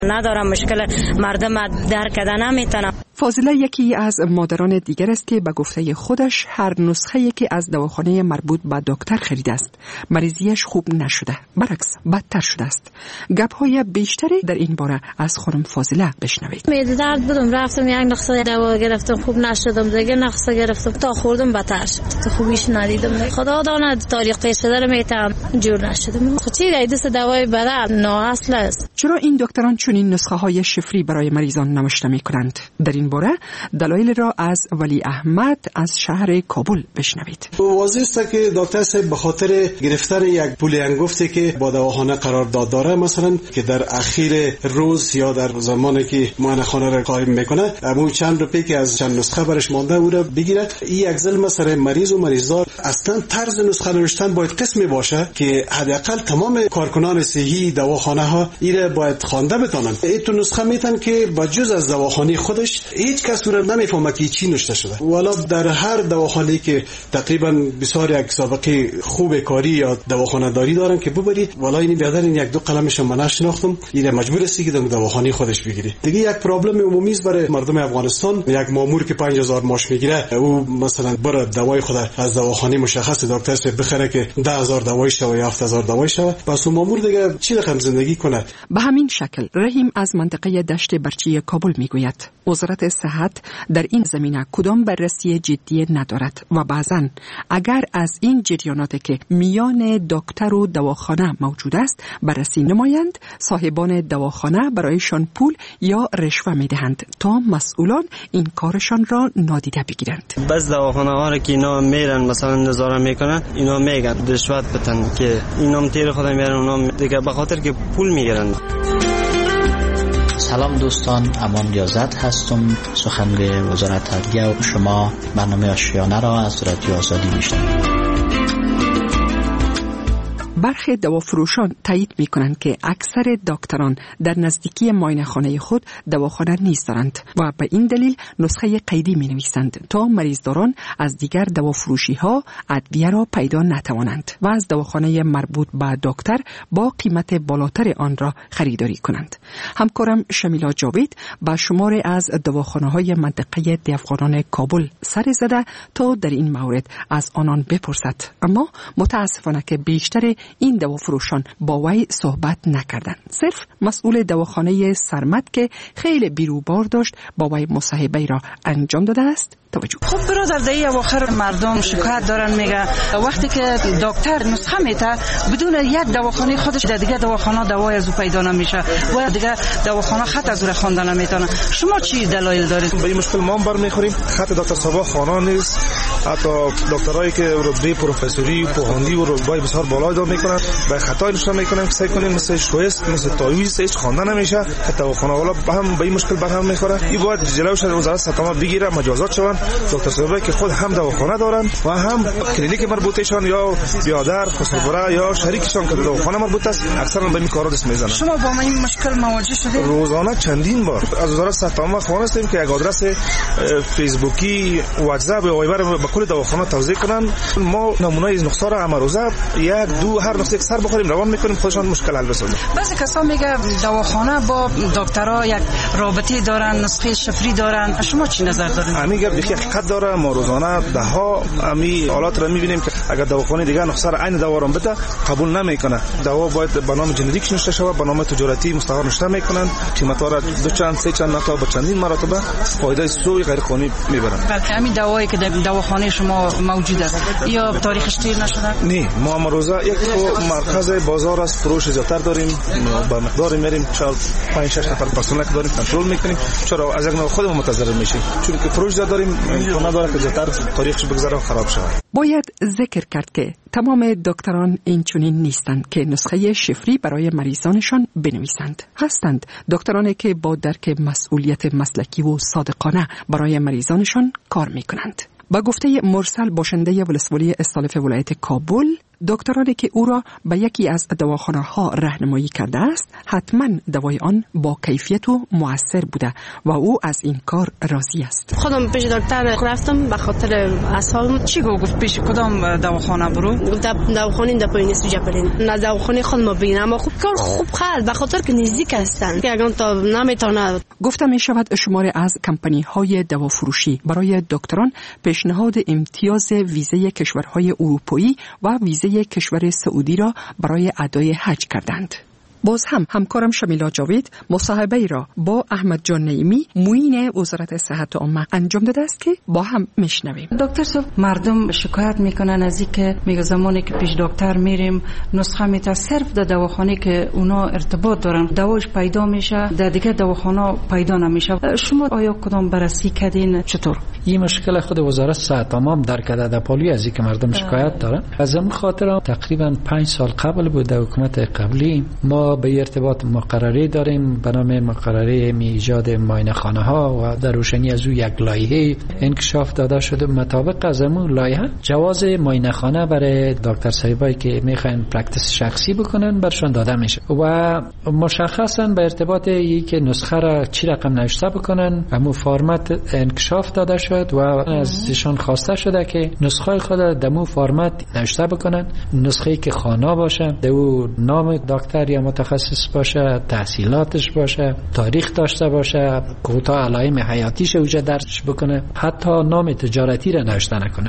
ندارم، مشکل مردم درک کردن نمیتونم. فاضله یکی از مادران دیگر است که به گفته خودش هر نسخه‌ای که از دواخانه مربوط به دکتر خریده است مریضیش خوب نشده، برعکس بدتر شده است. گپ‌های بیشتری در این باره از خانم فاضله بشنوید. معده درد بودم، رفتم یک نسخه دوا گرفتم، خوب نشدم، دیگه نسخه گرفتم تا خوردم بدتر شد، خوبیش ندیدم. خدا داند تاریخ پیش داره میتم جور نشدم. خب چی دست دوای بده نااصل است. چرا این دکتران چنین نسخه‌های شفری برای مریضان نوشته می‌کنند؟ در این باره دلایل را از ولی احمد از شهر کابل بشنوید. واضح است که دکتر صاحب به خاطر گرفتن یک پول انگفتی که با دواخانه قرار داره، مثلا که در اخیر روز یا در زمانی که معاینه‌خانه را قایم میکنه همون چند روپیه که از چند نسخه برش مانده او را بگیره. این یک ظلم سر مریض و مریضدار. اصلا طرز نسخه نوشتن باید قسمی باشه که حداقل تمام کارکنان صحی دواخانه ها ایره باید خوانده بتونن. این تو نسخه میتن که با جز از دواخانه خودش هیچ کس رو نمیفهمه که چی نوشته شده. والا در هر دواخانه‌ای که تقریبا بسیار یک سابقه خوب کاری یا دواخانه داری دارن که ببری، والا این بیادر این یک دو قلمش من نشناختم، این مجبور است که دواخانه خودش بگیری. دیگه یک پرابلم عمومی است برای مردم افغانستان. یک مامور که 5000 ماش میگیره، او مثلا بره دوای خود از دواخانه مشخص دکتر صاحب بخره که 10000 دوای شوه یا 7000 دوای شوه، پس اون مامور دیگه چی رقم زندگی کنه؟ به همین شکل رحیم از منطقه دشت برچی کابل میگوید وزارت صحت در این زمینه کدام بررسی جدی ندارد و بعضاً اگر از این جریاناتی که میان دکتر و دواخانه موجود است بررسی نمایند، صاحبان دواخانه برایشان پول یا رشوه میدهند تا مسئولان این کارشان را نادیده بگیرند. بس دواخانه ها را که اینا میرن مثلا نظاره میکنن، اینا میگن رشوت بتن که اینا تیر خودم میرن، اونا دیگه به خاطر که پول میگیرن. سلام دوستان، امان ریاضت هستم، سخنگوی وزارت عدلیه و شما برنامه آشیانه را از رادیو آزادی میشنوید. برخی دوافروشان تایید می‌کنند که اکثر دکتران در نزدیکی معاینه‌خانه خود دواخانه نیست دارند و به این دلیل نسخه قیدی می‌نویسند تا مریضداران از دیگر دوافروشی‌ها ادویه را پیدا نتوانند و از دواخانه مربوط به دکتر با قیمت بالاتر آن را خریداری کنند. همکارم شمیلا جاوید با شماری از دواخانه‌های منطقه افغانان کابل سر زده تا در این مورد از آنان بپرسد، اما متاسفانه که بیشتر این دوافروشان با وی صحبت نکردند. صرف مسئول دواخانه سرمد که خیلی بیروبار داشت با وی مصاحبه را انجام داده است. توجه. خب برادر در اواخر مردم شکایت دارن، میگه وقتی که دکتر نسخه میده بدون یک دواخانه خودش در دیگه دواخانه دوای از او پیدا نمیشه و دیگه دواخانه خط از او خواندن نمیتونه. شما چی دلایل دارید؟ به این مشکل ما هم برمیخوریم. خط دکتر صاحب خانه نیست، حتی دکترایی که رتبه پروفسوری و پوهاندی و رتبه بسیار بالا دار میکنن به خطا نشون میکنن که سعی کنیم مثل شویست مثل تایویز هیچ خواندن نمیشه. دواخانه والا هم به این مشکل برهم میخوره. این باید جلوش وزارت صحت بگیره، مجازات شون. دکتر صاحب که خود هم دواخانه دارن و هم کلینیک مربوطهشان یا بیادر خسروره یا شریکشان که دواخانه مربوط است اکثرا به این کارا دست میزنن. شما با این مشکل مواجه شدید؟ روزانه چندین بار از وزارت صحت خواستیم که یک آدرس فیسبوکی، واتساپ یا وایبر به کل دواخانه توزیع کنن. ما نمونه از نسخه را امروزه یک دو هر نسخه یک سر بخوریم روان میکنیم، خودشان مشکل حل بسازن. بعضی کسا میگه دواخانه با دکترها یک رابطه دارن، نسخه شفری دارن. شما چی نظر دارید؟ همین حقیقت داره. ما روزانه ده ها امی حالات را میبینیم که اگر دواخانه دیگه نسخه را عین دوا را بده قبول نمیکنه. دوا باید به نام جنریک نوشته شود، به نام تجارتی مستقر نوشته میکنن، قیمتا را دو چند سه چند تا با چندین مرتبه فایده سوی غیر قانونی میبرن. همین دوایی که در دواخانه شما موجوده یا تاریخش دیر نشده؟ نه، ما امروزه یک مرکز بازار از فروش زیاتر داریم، با مقدار میریم 5 6 نفر پرسنل که داریم کنترل میکنیم. چرا از یک نوع خودمون متضرر میشیم؟ چون که فروش داریم نداره که زیاتر تاریخش بگذره و خراب شود. باید ذکر کرد که تمام دکتران این چنین نیستند که نسخه شفری برای مریضانشان بنویسند. هستند دکترانی که با درک مسئولیت مسلکی و صادقانه برای مریضانشان کار میکنند. با گفته مرسل باشنده ولسوالی استالف ولایت کابل، دکترانی که او را به یکی از دواخانه‌ها راهنمایی کرده است حتما دوای آن با کیفیت و مؤثر بوده و او از این کار راضی است. خودم پیش دکتر رفتم به خاطر اسهال. چی گفت پیش کدام دواخانه برو؟ دواخانه در پایین سوجاپلین. نه دواخانه خود ما ببینم اما خوب کار خوب خرد به خاطر که نزدیک هستن که اگر تا نمیتونه. گفته می شود شماری از کمپانی های دوافروشی برای دکتران پیشنهاد امتیاز ویزه کشورهای اروپایی و ویزه کشور سعودی را برای ادای حج کردند. باز هم همکارم شمیلا جاوید مصاحبه را با احمد جان نعیمی معین وزارت صحت عامه انجام داده است که با هم میشنویم. دکتر صاحب، مردم شکایت میکنن از اینکه میگه زمانی که پیش دکتر میریم نسخه میته صرف در دواخانه که اونا ارتباط دارن دواش پیدا میشه، در دیگه دواخانه پیدا نمیشه. شما آیا کدام بررسی کردین؟ چطور این مشکل خود وزارت صحت عامه درک کرده در پالی از اینکه مردم شکایت دارن؟ از این خاطر تقریبا 5 سال قبل بود در حکومت قبلی ما به ارتباط مقرری داریم به نام مقرره ایجاد معاینه خانه ها و در روشنی از او یک لایحه انکشاف داده شده. مطابق از اون لایحه جواز معاینه خانه برای دکتر صاحبایی که میخواین پرکتیس شخصی بکنن برشون داده میشه و مشخصا به ارتباط این که نسخه را چی رقم نوشته بکنن همون فرمت انکشاف داده شد و از ایشان خواسته شده که نسخه خود دمو فرمت نوشته بکنن، نسخه‌ای که خانه باشه، دو نام دکتر یا متخصص باشه، تحصیلاتش باشه، تاریخ داشته باشه، کوتا علائم حیاتیش اوجه درج بکنه، حتی نام تجارتی را نوشته نکنن.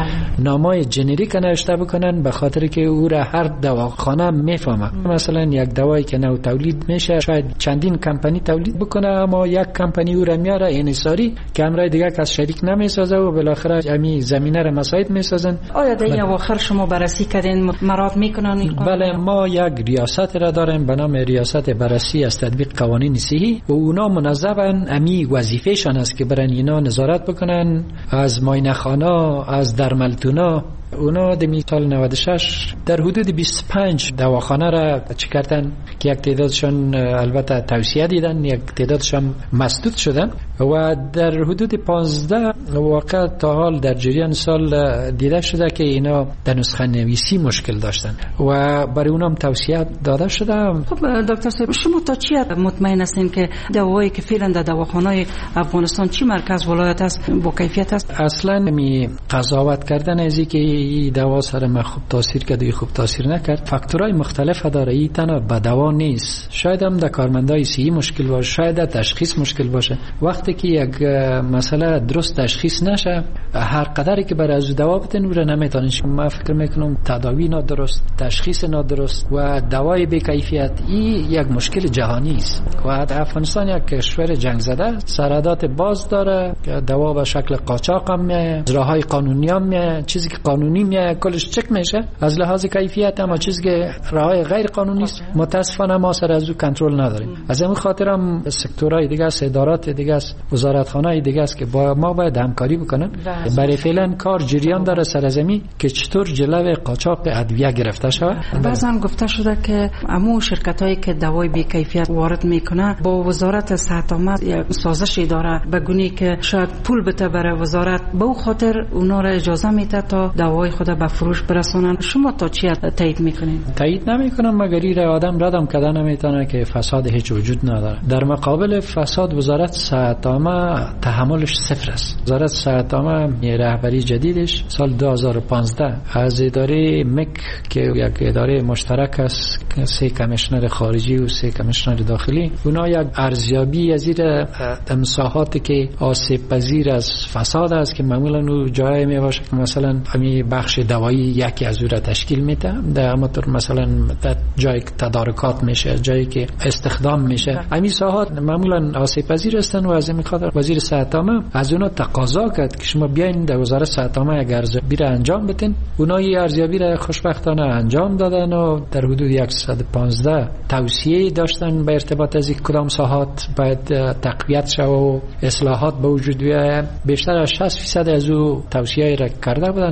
نامای جنریک نوشته بکنن به خاطر که او را هر دواخانه میفهمه. مثلا یک دوایی که نو تولید میشه شاید چندین کمپانی تولید بکنه اما یک کمپانی او را میاره انحصاری که امرای دیگه کس شریک نمیسازه و بالاخره همین زمینه را مساعد میسازن. آیا در این اواخر شما بررسی کردین مراد میکنن؟ بله، ما یک ریاست را داریم به نام ریاست بررسی از تطبیق قوانین صحی و اونا منظمن امی وظیفهشان است که برن اینا نظارت بکنن از معاینه خانه، از درملتونا. اونا در سال 96 در حدود 25 دواخانه را چه کردن که یک تعدادشان البته توصیه دیدن، یک تعدادشان مسدود شدن و در حدود 15 واقع تا حال در جریان سال دیده شده که اینا در نسخه نویسی مشکل داشتن و برای اونم توصیه داده شده. خب دکتر صاحب، شما تا چی مطمئن هستین که دوایی که فعلا در دواخانه‌های افغانستان چی مرکز ولایت است با کیفیت است؟ اصلا می قضاوت کردن از اینکه این دوا سر ما خوب تاثیر کرد یا خوب تاثیر نکرد فاکتورهای مختلف داره. این تنها به دوا نیست، شاید هم در کارمندای صحی مشکل باشه، شاید در تشخیص مشکل باشه. وقتی که یک مسئله درست تشخیص نشه هر قدری که برای از دوا بدن او را نمیتونن. من فکر میکنم تداوی نادرست، تشخیص نادرست و دوای بی کیفیت این یک مشکل جهانی است و افغانستان یک کشور جنگ زده، سرحدات باز داره، دوا به شکل قاچاق هم میاد، راههای قانونی هم میاد، چیزی که قانونی میاد کلش چک میشه از لحاظ کیفیت، اما چیزی که راههای غیر قانونی است متاسفانه ما سر از او کنترل نداریم. از همین خاطر هم سکتورهای دیگه است، ادارات دیگه است، وزارتخانه‌های دیگه است که با ما باید همکاری بکنن. برای فعلا کار جریان داره سر زمین که چطور جلوی قاچاق ادویه گرفته شود. بعضا گفته شده که همون شرکتایی که دوای بی کیفیت وارد میکنه با وزارت صحت عامه سازشی داره به گونی که شاید پول بده برای وزارت، به اون خاطر اونا را اجازه میده تا دوای خود به فروش برسونن. شما تا چی تایید میکنین؟ تایید نمیکنم مگر این آدم ردم کردن نمیتونه که فساد هیچ وجود نداره. در مقابل فساد وزارت صحت عامه تحملش صفر است. وزارت صحت عامه رهبری جدیدش سال 2015 از اداره مک که یک اداره مشترک است، 3 کمیشنر خارجی و 3 کمیشنر داخلی، اونا یک ارزیابی از این مساحاتی که آسیب پذیر از فساد است که معمولا او جایی میباشه که مثلا همین بخش دوایی یکی از او را تشکیل میده، در همونطور مثلا در جایی که تدارکات میشه، جایی که استخدام میشه، همین ساحات معمولا آسیب پذیر هستن و از این خاطر وزیر صحت عامه از اونا تقاضا کرد که شما بیاین در وزارت صحت عامه یک ارزیابی را انجام بدین. اونا این ارزیابی را خوشبختانه انجام دادن و در حدود 115 توصیه داشتن به ارتباط از کدام ساحات باید تقویت شود و اصلاحات به وجود بیاید. بیشتر از 60% از او توصیه را کرده بودن. از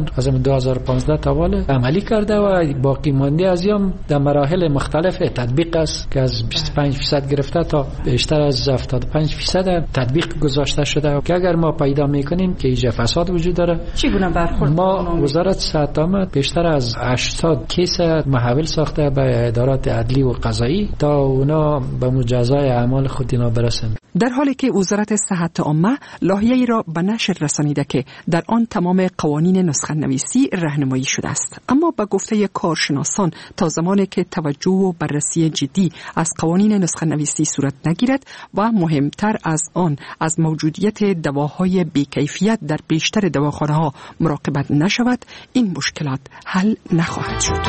2015 تا حالا عملی کرده و باقی مانده از یام در مراحل مختلف تطبیق است که از 25% گرفته تا بیشتر از 75% تطبیق گذاشته شده که اگر ما پیدا میکنیم که ایجا فساد وجود داره چگونه برخورد ما وزارت صحت عامه بیشتر از 80 کیس محول ساخته به ادارات عدلی و قضایی تا اونا به مجازای اعمال خود اینا برسند. در حالی که وزارت صحت عامه لایحه‌ای را به نشر رسانیده که در آن تمام قوانین نسخه نویسی راهنمایی شده است، اما به گفته کارشناسان تا زمانی که توجه و بررسی جدی از قوانین نسخه نویسی صورت نگیرد و مهمتر از آن از موجودیت دواهای بی‌کیفیت در بیشتر دواخانه‌ها مراقبت نشود، این مشکلات حل نخواهد شد.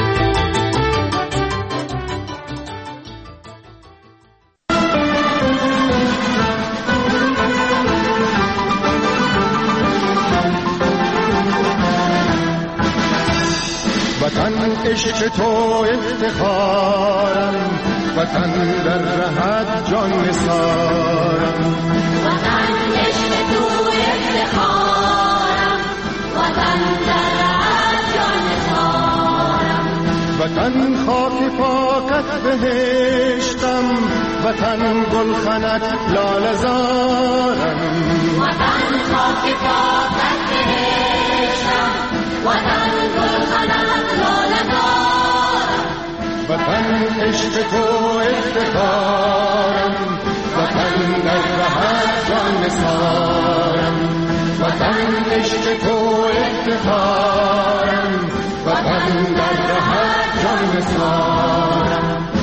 وطن عشق تو افتخارم، وطن در رهت جان نثارم. وطن عشق تو افتخارم، وطن در رهت جان نثارم. وطن خاک پاکت بهشتم، وطن گلخنت لاله زارم. وطن خاک پاکت بهشتم، وطن گلخنت لاله زارم. وطن عشق تو افتخارم، وطن در رهت جان نثارم. وطن عشق تو افتخارم، وطن در رهت جان نثارم.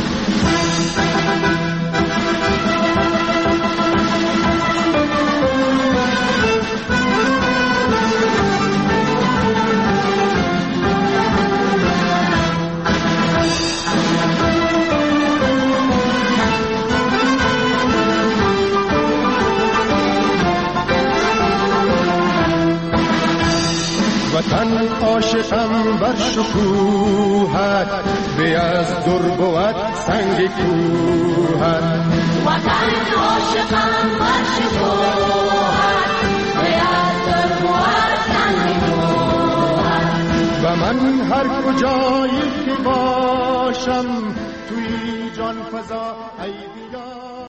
وطن عاشقم بر شکوهت، به از در بود سنگ کوهت. وطن عاشقم بر شکوهت، به از در بود سنگ کوهت. و من هر کجایی که باشم توی جان فضا ای